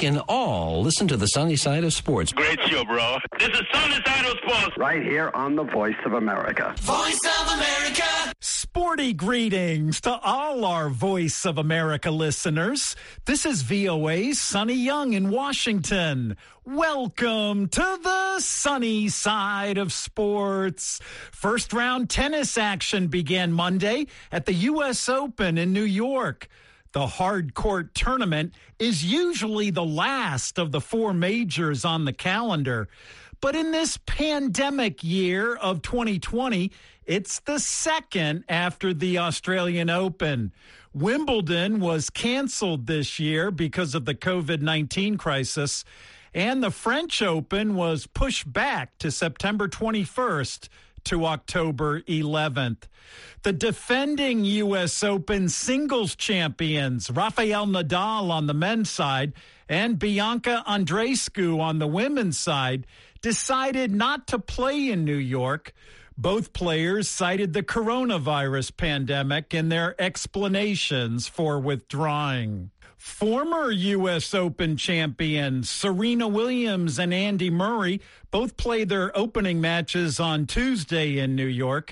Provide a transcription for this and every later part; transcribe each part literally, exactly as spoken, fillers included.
can all listen to the sunny side of sports. Great show, bro. This is Sunny Side of Sports. Right here on the Voice of America. Voice of America. Sporty greetings to all our Voice of America listeners. This is V O A's Sonny Young in Washington. Welcome to the sunny side of sports. First round tennis action began Monday at the U S Open in New York. The hard court tournament is usually the last of the four majors on the calendar. But in this pandemic year of twenty twenty, it's the second after the Australian Open. Wimbledon was canceled this year because of the covid nineteen crisis, and the French Open was pushed back to September twenty-first to October eleventh. The defending U S Open singles champions, Rafael Nadal on the men's side and Bianca Andreescu on the women's side, decided not to play in New York. Both players cited the coronavirus pandemic in their explanations for withdrawing. Former U S Open champions Serena Williams and Andy Murray both played their opening matches on Tuesday in New York.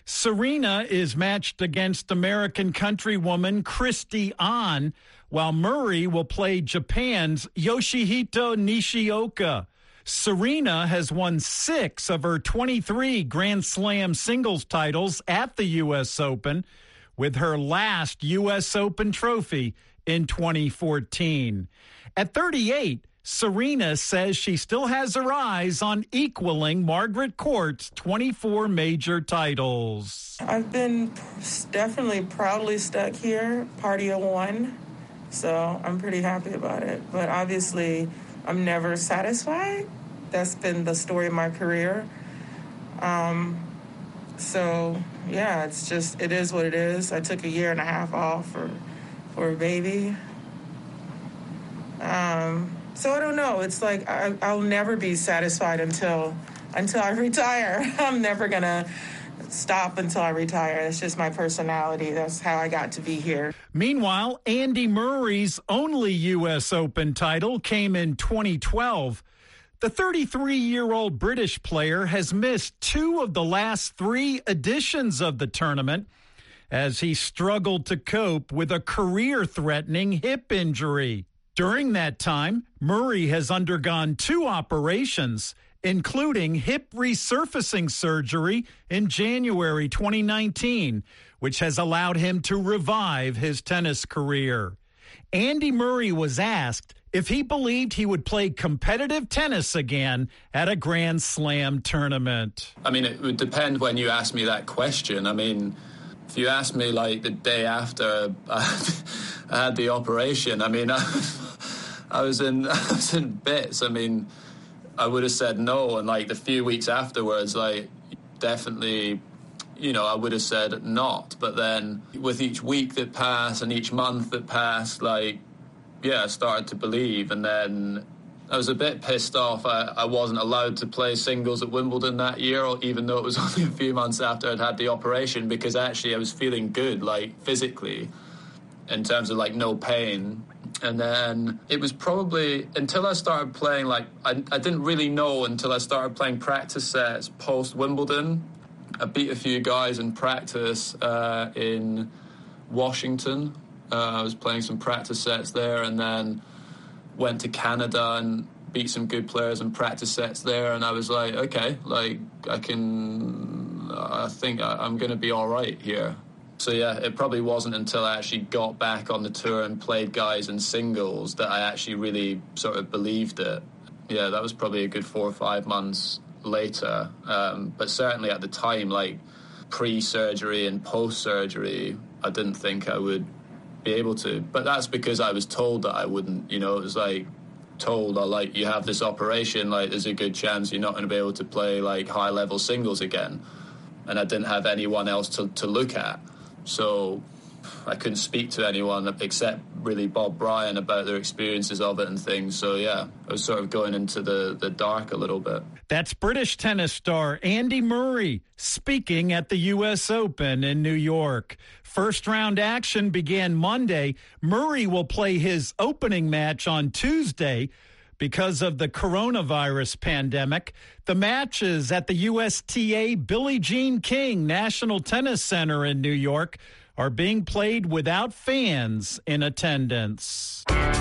Serena is matched against American countrywoman Christy Ahn, while Murray will play Japan's Yoshihito Nishioka. Serena has won six of her twenty-three Grand Slam singles titles at the U S Open, with her last U S Open trophy in twenty fourteen. At thirty-eight, Serena says she still has her eyes on equaling Margaret Court's twenty-four major titles. I've been definitely proudly stuck here, party of one, so I'm pretty happy about it. But obviously, I'm never satisfied. That's been the story of my career. Um, so, yeah, it's just, it is what it is. I took a year and a half off for, for a baby. Um, so I don't know. It's like I, I'll never be satisfied until until I retire. I'm never going to stop until I retire. That's just my personality. That's how I got to be here. Meanwhile, Andy Murray's only U S Open title came in twenty twelve. The thirty-three-year-old British player has missed two of the last three editions of the tournament as he struggled to cope with a career-threatening hip injury. During that time, Murray has undergone two operations, including hip resurfacing surgery in January twenty nineteen, which has allowed him to revive his tennis career. Andy Murray was asked if he believed he would play competitive tennis again at a Grand Slam tournament. I mean, it would depend when you ask me that question. I mean, if you asked me like the day after I had the operation, I mean, I, I was in I was in bits. I mean, I would have said no, and like the few weeks afterwards, like definitely, you know, I would have said not. But then with each week that passed and each month that passed, like, yeah, I started to believe. And then I was a bit pissed off I, I wasn't allowed to play singles at Wimbledon that year, or even though it was only a few months after I'd had the operation, because actually I was feeling good, like physically, in terms of like no pain. And then it was probably until I started playing, like I, I didn't really know until I started playing practice sets post Wimbledon. I beat a few guys in practice uh, in Washington. Uh, I was playing some practice sets there, and then went to Canada and beat some good players in practice sets there. And I was like, okay, like I can, I think I'm going to be all right here. So yeah, it probably wasn't until I actually got back on the tour and played guys in singles that I actually really sort of believed it. Yeah, that was probably a good four or five months later. Um, but certainly at the time, like pre-surgery and post-surgery, I didn't think I would be able to. But that's because I was told that I wouldn't, you know, it was like told, oh, like, you have this operation, like there's a good chance you're not going to be able to play like high-level singles again. And I didn't have anyone else to, to look at. So I couldn't speak to anyone except really Bob Bryan about their experiences of it and things. So, yeah, I was sort of going into the, the dark a little bit. That's British tennis star Andy Murray speaking at the U S Open in New York. First round action began Monday. Murray will play his opening match on Tuesday because of the coronavirus pandemic. The match is at the U S T A Billie Jean King National Tennis Center in New York, are being played without fans in attendance.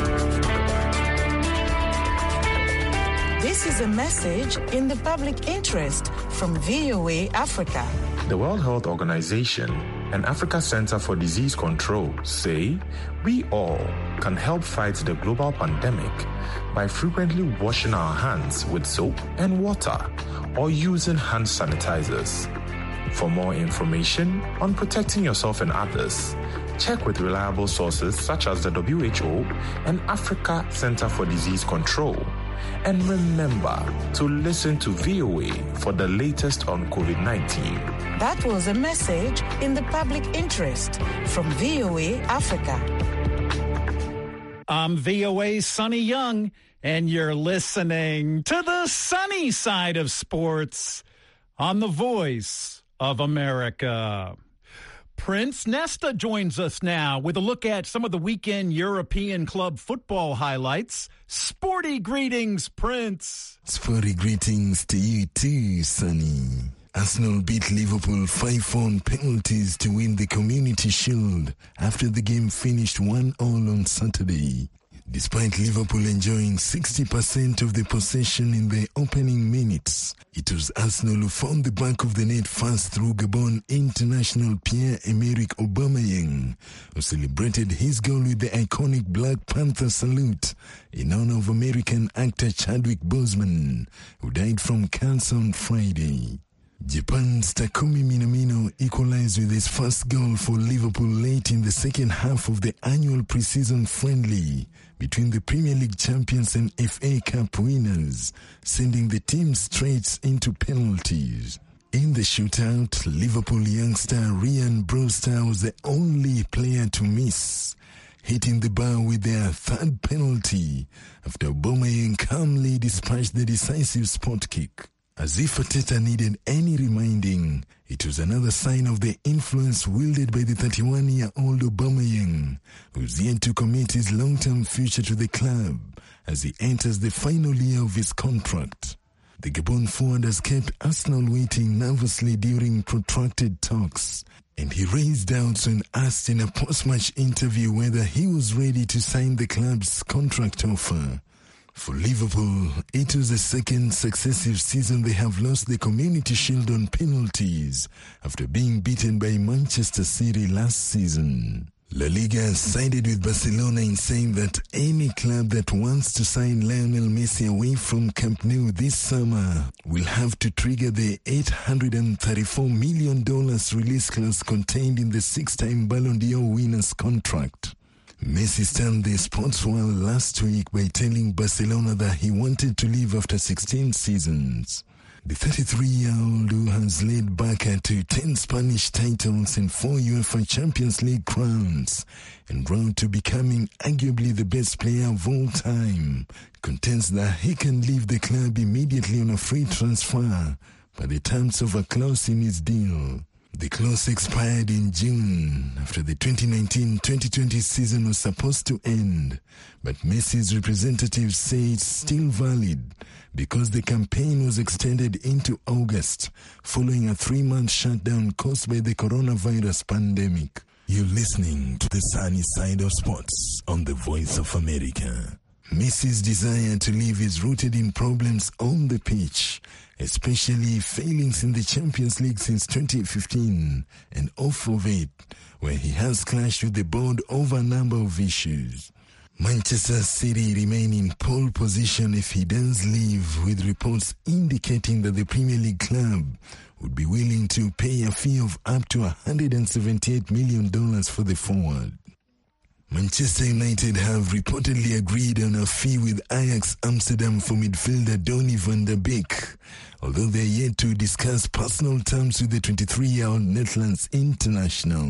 This is a message in the public interest from V O A Africa. The World Health Organization and Africa Center for Disease Control say we all can help fight the global pandemic by frequently washing our hands with soap and water or using hand sanitizers. For more information on protecting yourself and others, check with reliable sources such as the W H O and Africa Center for Disease Control. And remember to listen to V O A for the latest on COVID nineteen. That was a message in the public interest from V O A Africa. I'm V O A's Sonny Young, and you're listening to the sunny side of sports on the Voice of America. Prince Nesta joins us now with a look at some of the weekend European club football highlights. Sporty greetings, Prince. Sporty greetings to you too, Sonny. Arsenal beat Liverpool five four on penalties to win the Community Shield after the game finished one all on Saturday. Despite Liverpool enjoying sixty percent of the possession in the opening minutes, it was Arsenal who found the back of the net first through Gabon international Pierre-Emerick Aubameyang, who celebrated his goal with the iconic Black Panther salute in honor of American actor Chadwick Boseman, who died from cancer on Friday. Japan's Takumi Minamino equalized with his first goal for Liverpool late in the second half of the annual preseason friendly between the Premier League champions and F A Cup winners, sending the team straight into penalties. In the shootout, Liverpool youngster Ryan Brewster was the only player to miss, hitting the bar with their third penalty after Aubameyang calmly dispatched the decisive spot kick. As if Arteta needed any reminding, it was another sign of the influence wielded by the thirty-one-year-old Aubameyang, who's yet to commit his long-term future to the club as he enters the final year of his contract. The Gabon forward has kept Arsenal waiting nervously during protracted talks, and he raised doubts when asked in a post-match interview whether he was ready to sign the club's contract offer. For Liverpool, it was the second successive season they have lost the Community Shield on penalties after being beaten by Manchester City last season. La Liga sided with Barcelona in saying that any club that wants to sign Lionel Messi away from Camp Nou this summer will have to trigger the eight hundred thirty-four million dollars release clause contained in the six-time Ballon d'Or winner's contract. Messi stunned the sports world last week by telling Barcelona that he wanted to leave after sixteen seasons. The thirty-three-year-old, who has led Barca to ten Spanish titles and four UEFA Champions League crowns, en route to becoming arguably the best player of all time, contends that he can leave the club immediately on a free transfer by the terms of a clause in his deal. The clause expired in June after the twenty nineteen twenty twenty season was supposed to end, but Messi's representatives say it's still valid because the campaign was extended into August following a three-month shutdown caused by the coronavirus pandemic. You're listening to the sunny side of sports on the Voice of America. Messi's desire to leave is rooted in problems on the pitch, especially failings in the Champions League since twenty fifteen and off of it, where he has clashed with the board over a number of issues. Manchester City remain in pole position if he does leave, with reports indicating that the Premier League club would be willing to pay a fee of up to one hundred seventy-eight million dollars for the forward. Manchester United have reportedly agreed on a fee with Ajax Amsterdam for midfielder Donny van der Beek, although they are yet to discuss personal terms with the twenty-three-year-old Netherlands international.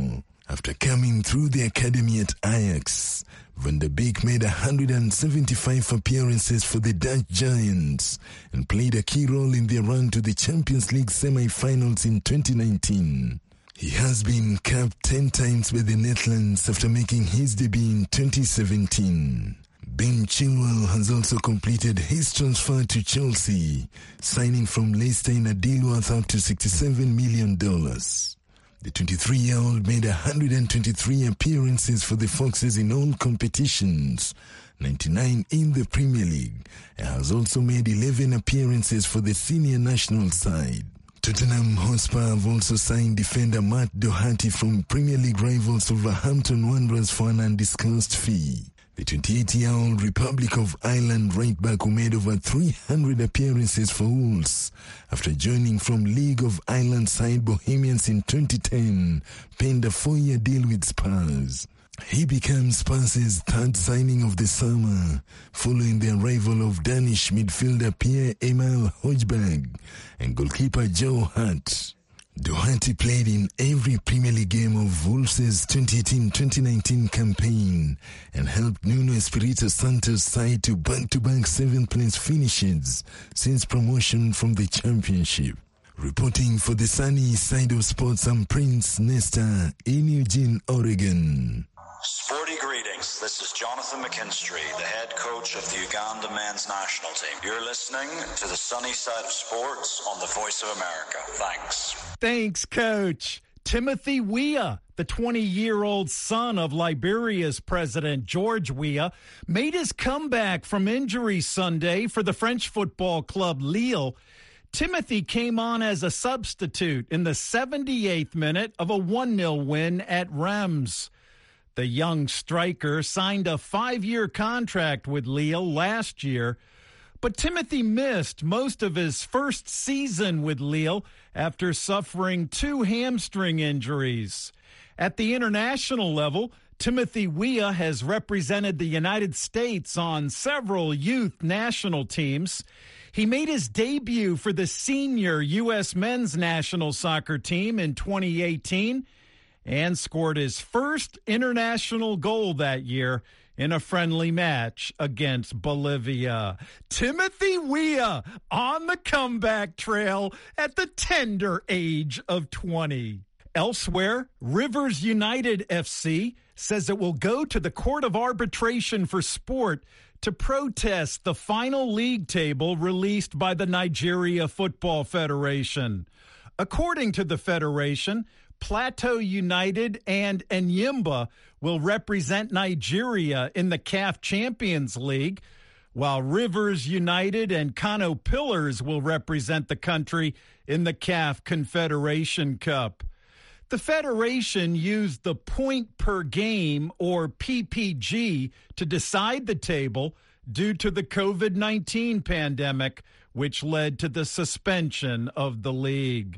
After coming through the academy at Ajax, Van der Beek made one hundred seventy-five appearances for the Dutch Giants and played a key role in their run to the Champions League semi-finals in twenty nineteen. He has been capped ten times by the Netherlands after making his debut in twenty seventeen. Ben Chilwell has also completed his transfer to Chelsea, signing from Leicester in a deal worth up to sixty-seven million dollars. The twenty-three-year-old made one hundred twenty-three appearances for the Foxes in all competitions, ninety-nine in the Premier League, and has also made eleven appearances for the senior national side. Tottenham Hotspur have also signed defender Matt Doherty from Premier League rivals Wolverhampton Wanderers for an undisclosed fee. The twenty-eight-year-old Republic of Ireland right-back who made over three hundred appearances for Wolves after joining from League of Ireland side Bohemians in twenty ten, penned a four-year deal with Spurs. He becomes Spurs' third signing of the summer, following the arrival of Danish midfielder Pierre-Emile Højbjerg and goalkeeper Joe Hart. Doherty played in every Premier League game of Wolves' twenty eighteen twenty nineteen campaign and helped Nuno Espirito Santos' side to back-to-back seventh-place finishes since promotion from the Championship. Reporting for the sunny side of sports, I'm Prince Nesta in Eugene, Oregon. Sporty greetings. This is Jonathan McKinstry, the head coach of the Uganda men's national team. You're listening to the sunny side of sports on the Voice of America. Thanks. Thanks, Coach. Timothy Weah, the twenty-year-old son of Liberia's President George Weah, made his comeback from injury Sunday for the French football club Lille. Timothy came on as a substitute in the seventy-eighth minute of a one nil win at Reims. The young striker signed a five-year contract with Lille last year, but Timothy missed most of his first season with Lille after suffering two hamstring injuries. At the international level, Timothy Weah has represented the United States on several youth national teams. He made his debut for the senior U S men's national soccer team in twenty eighteen and scored his first international goal that year in a friendly match against Bolivia. Timothy Weah on the comeback trail at the tender age of twenty. Elsewhere, Rivers United F C says it will go to the Court of Arbitration for Sport to protest the final league table released by the Nigeria Football Federation. According to the Federation, Plateau United and Enyimba will represent Nigeria in the C A F Champions League, while Rivers United and Kano Pillars will represent the country in the C A F Confederation Cup. The Federation used the point per game, or P P G, to decide the table due to the covid nineteen pandemic, which led to the suspension of the league.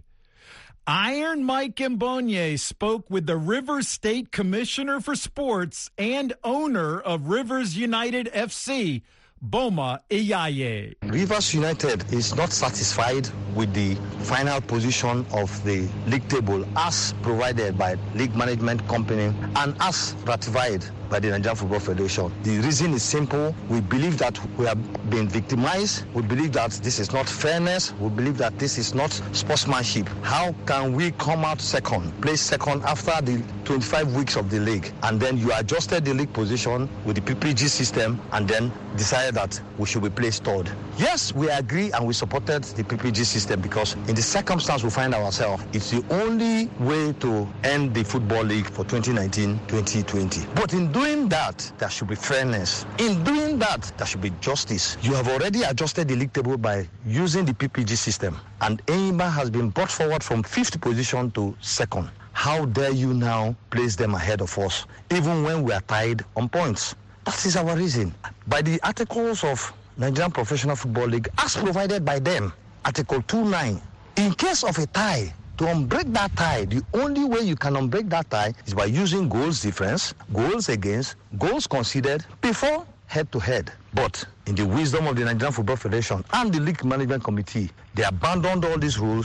Iron Mike Mbonye spoke with the Rivers State Commissioner for Sports and owner of Rivers United F C, Boma Iyaye. Rivers United is not satisfied with the final position of the league table as provided by league management company and as ratified by the Nigerian Football Federation. The reason is simple. We believe that we have been victimized. We believe that this is not fairness. We believe that this is not sportsmanship. How can we come out second, place second after the twenty-five weeks of the league, and then you adjusted the league position with the P P G system and then decided that we should be placed third? Yes, we agree and we supported the P P G system because in the circumstance we find ourselves, it's the only way to end the football league for twenty nineteen twenty twenty. But in doing that, there should be fairness. In doing that, there should be justice. You have already adjusted the league table by using the P P G system, and Enyimba has been brought forward from fifth position to second. How dare you now place them ahead of us, even when we are tied on points? That is our reason. By the articles of Nigerian Professional Football League, as provided by them, Article two nine, in case of a tie, to unbreak that tie, the only way you can unbreak that tie is by using goals difference, goals against, goals conceded before head-to-head. But in the wisdom of the Nigerian Football Federation and the League Management Committee, they abandoned all these rules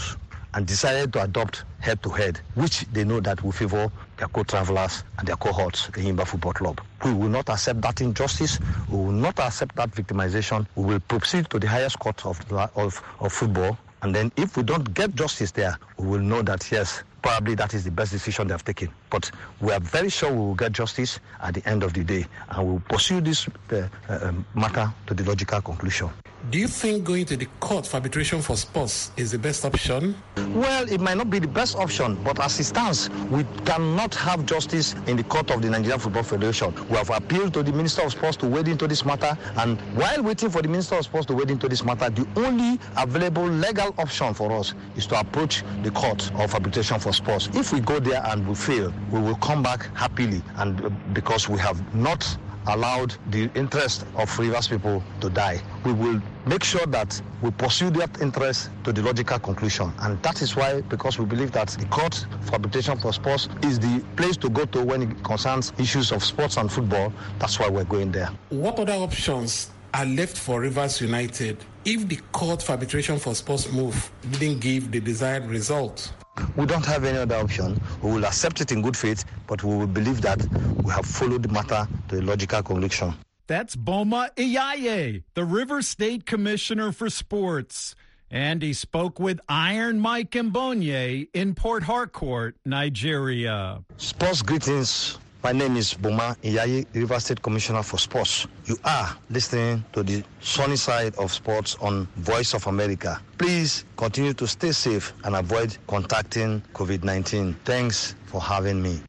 and decided to adopt head-to-head, which they know that will favor their co-travelers and their cohorts, the Enyimba Football Club. We will not accept that injustice. We will not accept that victimization. We will proceed to the highest court of, of, of football. And then if we don't get justice there, we will know that, yes, probably that is the best decision they have taken. But we are very sure we will get justice at the end of the day, and we will pursue this uh, uh, matter to the logical conclusion. Do you think going to the court for arbitration for sports is the best option? Well, it might not be the best option, but as it stands, we cannot have justice in the court of the Nigerian Football Federation. We have appealed to the Minister of Sports to wade into this matter, and while waiting for the Minister of Sports to wade into this matter, the only available legal option for us is to approach the court of arbitration for sports. If we go there and we fail, we will come back happily, and uh, because we have not allowed the interest of Rivers people to die. We will make sure that we pursue that interest to the logical conclusion. And that is why, because we believe that the court for arbitration for sports is the place to go to when it concerns issues of sports and football, that's why we're going there. What other options are left for Rivers United if the court for arbitration for sports move didn't give the desired result? We don't have any other option. We will accept it in good faith, but we will believe that we have followed the matter to a logical conclusion. That's Boma Iyaye, the River State Commissioner for Sports. And he spoke with Iron Mike Mbonye in Port Harcourt, Nigeria. Sports greetings. My name is Boma Iyaye, River State Commissioner for Sports. You are listening to the sunny side of sports on Voice of America. Please continue to stay safe and avoid contacting COVID nineteen. Thanks for having me.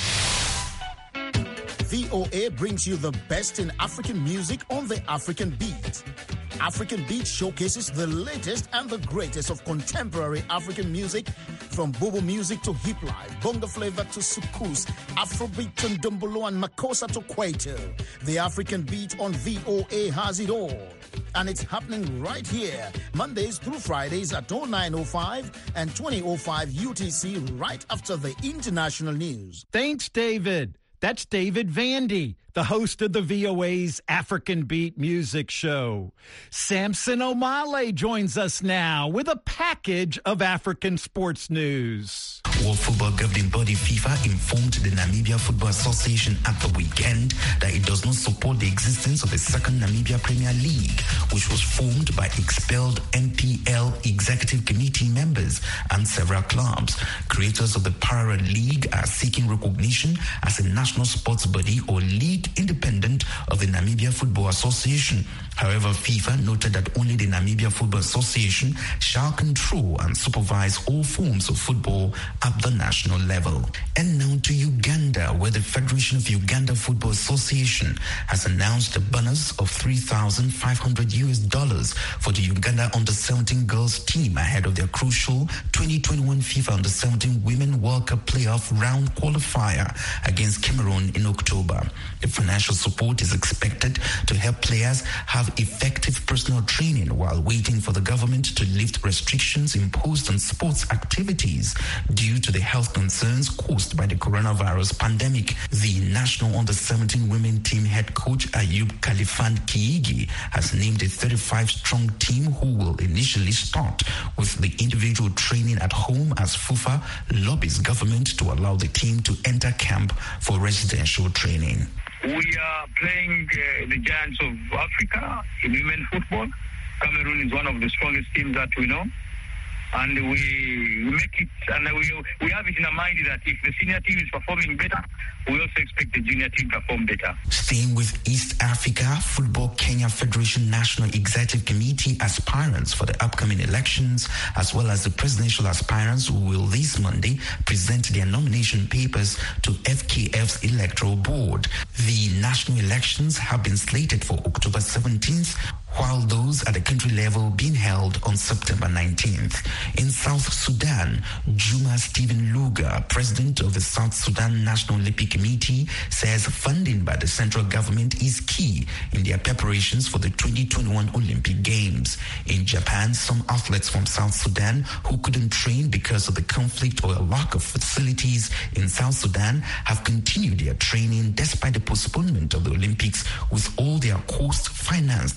V O A brings you the best in African music on the African Beat. African Beat showcases the latest and the greatest of contemporary African music, from Bobo music to hip life, bongo flavor to soukous, Afrobeat to Ndombolo and Makossa to Kwaito. The African Beat on V O A has it all. And it's happening right here, Mondays through Fridays at oh nine oh five and twenty oh five U T C, right after the international news. Thanks, David. That's David Vandy, the host of the V O A's African Beat Music Show. Samson Omale joins us now with a package of African sports news. World Football Governing Body FIFA informed the Namibia Football Association at the weekend that it does not support the existence of a second Namibia Premier League, which was formed by expelled N P L Executive Committee members and several clubs. Creators of the Parallel League are seeking recognition as a national sports body or league independent of the Namibia Football Association. However, FIFA noted that only the Namibia Football Association shall control and supervise all forms of football at the national level. And now to Uganda, where the Federation of Uganda Football Association has announced a bonus of three thousand five hundred U S dollars for the Uganda under seventeen girls team ahead of their crucial twenty twenty-one FIFA under seventeen Women World Cup playoff round qualifier against Cameroon in October. The financial support is expected to help players have effective personal training while waiting for the government to lift restrictions imposed on sports activities due to the health concerns caused by the coronavirus pandemic. The national under seventeen women team head coach Ayub Khalifan Kiigi has named a thirty-five strong team who will initially start with the individual training at home as FUFA lobbies government to allow the team to enter camp for residential training. We are playing uh, the giants of Africa in women football. Cameroon is one of the strongest teams that we know. And we, we make it, and we, we have it in our mind that if the senior team is performing better, we also expect the junior team to perform better. Staying with East Africa, Football Kenya Federation National Executive Committee aspirants for the upcoming elections, as well as the presidential aspirants, will this Monday present their nomination papers to F K F's Electoral Board. The national elections have been slated for October seventeenth, while those at the country level being held on September nineteenth. In South Sudan, Juma Stephen Luga, president of the South Sudan National Olympic Committee, says funding by the central government is key in their preparations for the twenty twenty-one Olympic Games. In Japan, some athletes from South Sudan who couldn't train because of the conflict or a lack of facilities in South Sudan have continued their training despite the postponement of the Olympics, with all their costs financed by donors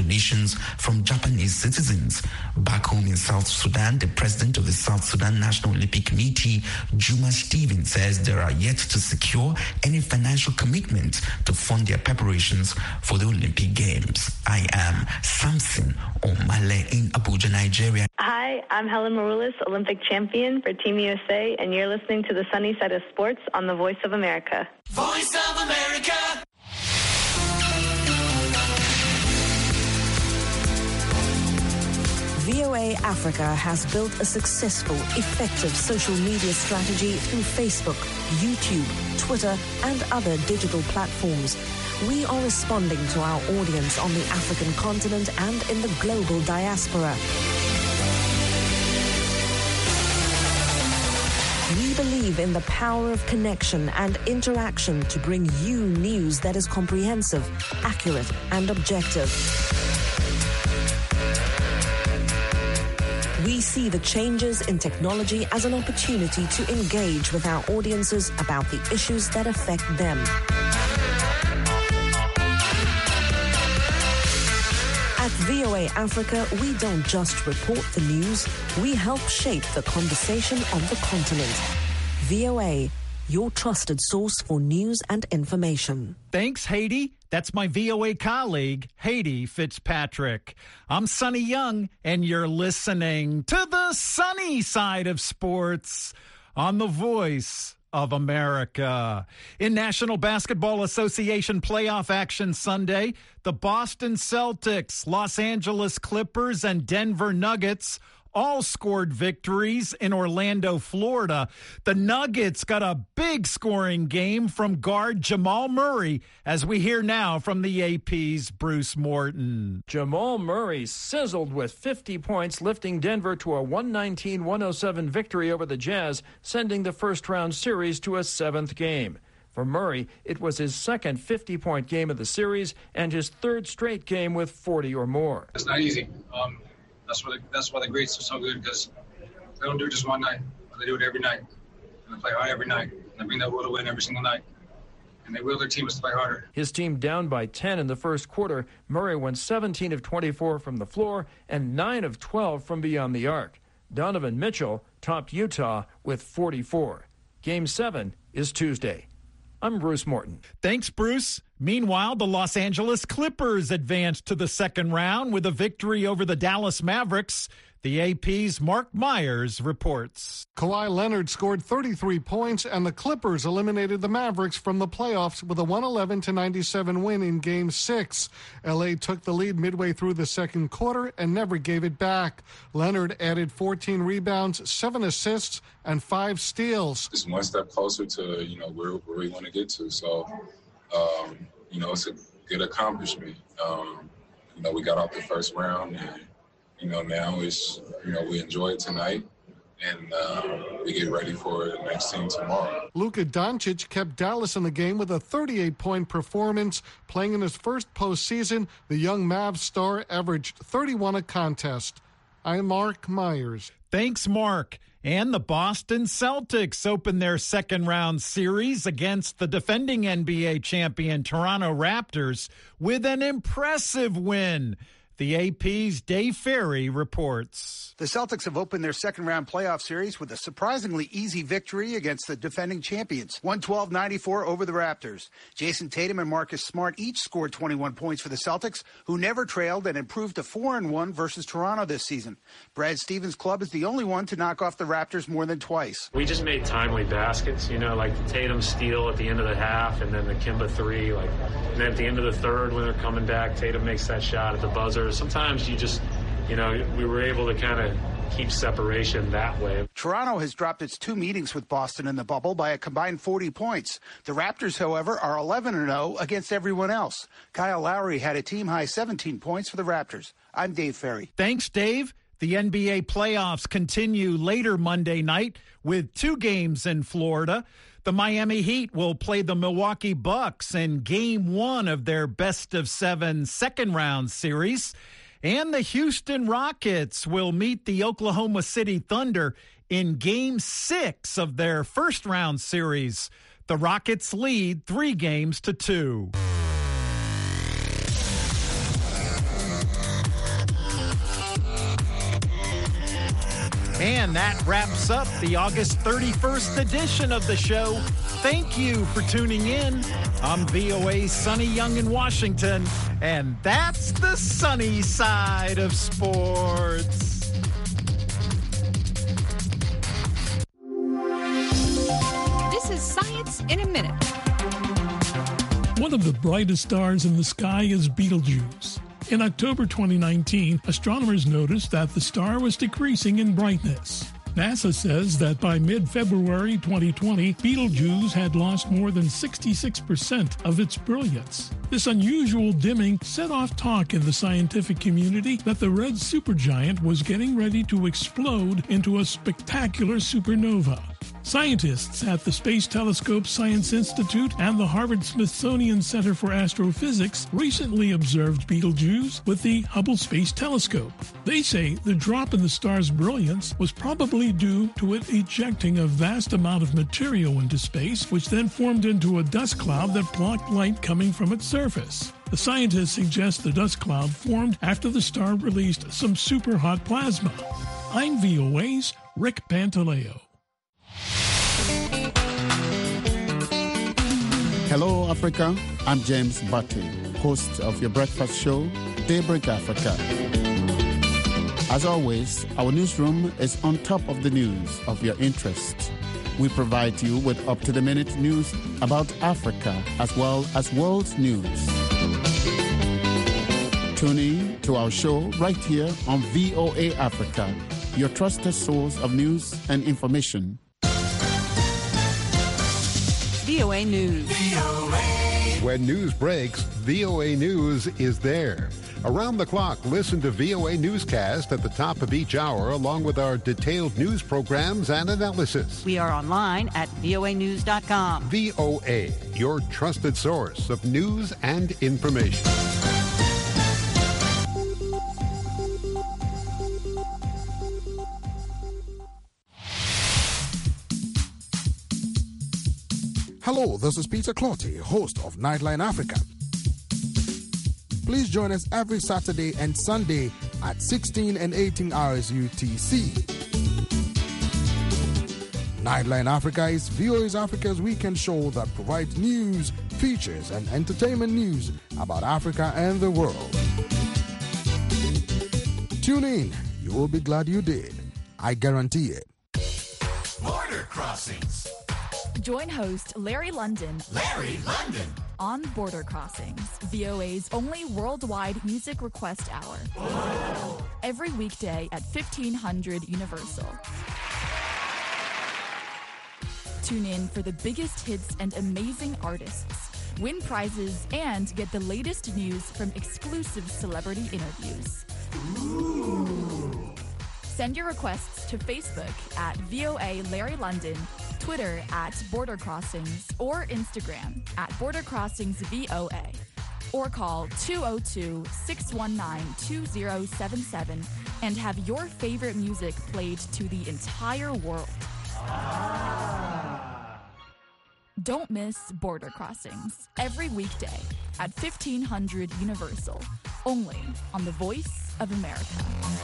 donations from Japanese citizens. Back home in South Sudan, the president of the South Sudan National Olympic Committee, Juma Stevens, says they are yet to secure any financial commitment to fund their preparations for the Olympic Games. I am Samson Omale in Abuja, Nigeria. Hi, I'm Helen Maroulis, Olympic champion for Team U S A, and you're listening to the Sunny Side of Sports on the Voice of America. Voice of America. V O A Africa has built a successful, effective social media strategy through Facebook, YouTube, Twitter, and other digital platforms. We are responding to our audience on the African continent and in the global diaspora. We believe in the power of connection and interaction to bring you news that is comprehensive, accurate, and objective. We see the changes in technology as an opportunity to engage with our audiences about the issues that affect them. At V O A Africa, we don't just report the news, we help shape the conversation on the continent. V O A, your trusted source for news and information. Thanks, Haiti. That's my V O A colleague, Haiti Fitzpatrick. I'm Sonny Young, and you're listening to the sunny side of sports on the Voice of America. In National Basketball Association playoff action Sunday, the Boston Celtics, Los Angeles Clippers, and Denver Nuggets all scored victories in Orlando, Florida. The Nuggets got a big scoring game from guard Jamal Murray, as we hear now from the A P's Bruce Morton. Jamal Murray sizzled with fifty points, lifting Denver to a one nineteen one oh seven victory over the Jazz, sending the first-round series to a seventh game. For Murray, it was his second fifty-point game of the series and his third straight game with forty or more. It's not easy. Um, That's why the, that's why the greats are so good, because they don't do it just one night. They do it every night. And they play hard every night. And they bring that will to win every single night. And they will their teams to play harder. His team down by ten in the first quarter. Murray went seventeen of twenty-four from the floor and nine of twelve from beyond the arc. Donovan Mitchell topped Utah with forty-four. Game seven is Tuesday. I'm Bruce Morton. Thanks, Bruce. Meanwhile, the Los Angeles Clippers advanced to the second round with a victory over the Dallas Mavericks. The A P's Mark Myers reports. Kawhi Leonard scored thirty-three points, and the Clippers eliminated the Mavericks from the playoffs with a one eleven to ninety-seven win in Game six. L A took the lead midway through the second quarter and never gave it back. Leonard added fourteen rebounds, seven assists, and five steals. It's one step closer to, you know, where, where we want to get to. So, um, you know, it's a good accomplishment. Um, you know, we got off the first round, and you know, now it's, you know, we enjoy it tonight, and uh, we get ready for the next team tomorrow. Luka Doncic kept Dallas in the game with a thirty-eight point performance. Playing in his first postseason, the young Mavs star averaged thirty-one a contest. I'm Mark Myers. Thanks, Mark. And the Boston Celtics open their second-round series against the defending N B A champion Toronto Raptors with an impressive win. The A P's Dave Ferry reports. The Celtics have opened their second-round playoff series with a surprisingly easy victory against the defending champions, one twelve ninety-four over the Raptors. Jason Tatum and Marcus Smart each scored twenty-one points for the Celtics, who never trailed and improved to four and one versus Toronto this season. Brad Stevens' club is the only one to knock off the Raptors more than twice. We just made timely baskets, you know, like the Tatum steal at the end of the half, and then the Kimba three, like, and then at the end of the third when they're coming back, Tatum makes that shot at the buzzer. Sometimes you just, you know, we were able to kind of keep separation that way. Toronto has dropped its two meetings with Boston in the bubble by a combined forty points. The Raptors, however, are eleven and oh against everyone else. Kyle Lowry had a team-high seventeen points for the Raptors. I'm Dave Ferry. Thanks, Dave. The N B A playoffs continue later Monday night with two games in Florida. The Miami Heat will play the Milwaukee Bucks in game one of their best-of-seven second-round series. And the Houston Rockets will meet the Oklahoma City Thunder in game six of their first-round series. The Rockets lead three games to two. And that wraps up the August thirty-first edition of the show. Thank you for tuning in. I'm V O A's Sonny Young in Washington, and that's the sunny side of sports. This is Science in a Minute. One of the brightest stars in the sky is Betelgeuse. In October twenty nineteen, astronomers noticed that the star was decreasing in brightness. NASA says that by mid-February twenty twenty, Betelgeuse had lost more than sixty-six percent of its brilliance. This unusual dimming set off talk in the scientific community that the red supergiant was getting ready to explode into a spectacular supernova. Scientists at the Space Telescope Science Institute and the Harvard-Smithsonian Center for Astrophysics recently observed Betelgeuse with the Hubble Space Telescope. They say the drop in the star's brilliance was probably due to it ejecting a vast amount of material into space, which then formed into a dust cloud that blocked light coming from its surface. The scientists suggest the dust cloud formed after the star released some super hot plasma. I'm V O A's Rick Pantaleo. Hello, Africa. I'm James Batty, host of your breakfast show, Daybreak Africa. As always, our newsroom is on top of the news of your interest. We provide you with up-to-the-minute news about Africa as well as world news. Tune in to our show right here on V O A Africa, your trusted source of news and information. V O A News. When news breaks, V O A News is there. Around the clock, listen to V O A Newscast at the top of each hour, along with our detailed news programs and analysis. We are online at V O A news dot com. V O A, your trusted source of news and information. Hello, this is Peter Clotty, host of Nightline Africa. Please join us every Saturday and Sunday at sixteen and eighteen hours U T C. Nightline Africa is V O A's Africa's weekend show that provides news, features, and entertainment news about Africa and the world. Tune in. You will be glad you did. I guarantee it. Border Crossings. Join host Larry London. Larry London. On Border Crossings, V O A's only worldwide music request hour. Oh. Every weekday at fifteen hundred Universal. Tune in for the biggest hits and amazing artists. Win prizes and get the latest news from exclusive celebrity interviews. Ooh. Send your requests to Facebook at V O A Larry London, Twitter at Border Crossings, or Instagram at Border Crossings V O A. Or call two oh two, six one nine, two oh seven seven and have your favorite music played to the entire world. Ah. Don't miss Border Crossings every weekday at fifteen hundred Universal, only on the Voice of America.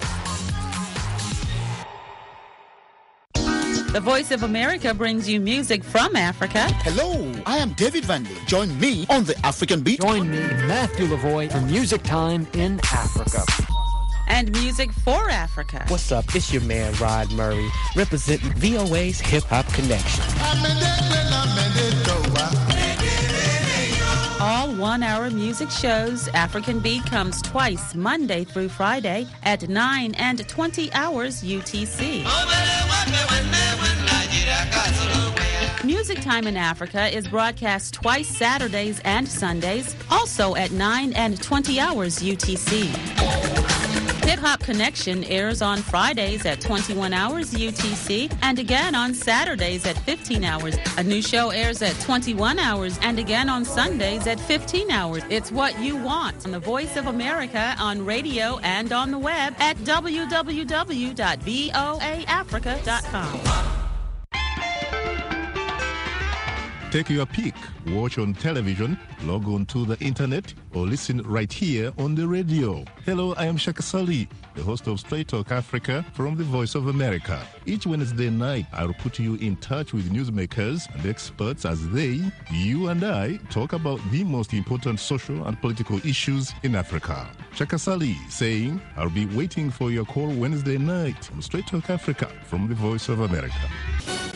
The Voice of America brings you music from Africa. Hello, I am David Vanley. Join me on the African Beat. Join me, Matthew Lavoy, for Music Time in Africa. And music for Africa. What's up? It's your man, Rod Murray, representing V O A's Hip Hop Connection. All one-hour music shows. African Beat comes twice, Monday through Friday, at nine and twenty hours U T C. Music Time in Africa is broadcast twice Saturdays and Sundays, also at nine and twenty hours U T C. Hip Hop Connection airs on Fridays at twenty-one hours U T C and again on Saturdays at fifteen hours. A new show airs at twenty-one hours and again on Sundays at fifteen hours. It's what you want on the Voice of America on radio and on the web at w w w dot v o a africa dot com. Take your pick. Watch on television, log on to the internet, or listen right here on the radio. Hello, I am Shaka Sali, the host of Straight Talk Africa from the Voice of America. Each Wednesday night, I'll put you in touch with newsmakers and experts as they, you and I, talk about the most important social and political issues in Africa. Shaka Sali saying, I'll be waiting for your call Wednesday night on Straight Talk Africa from the Voice of America.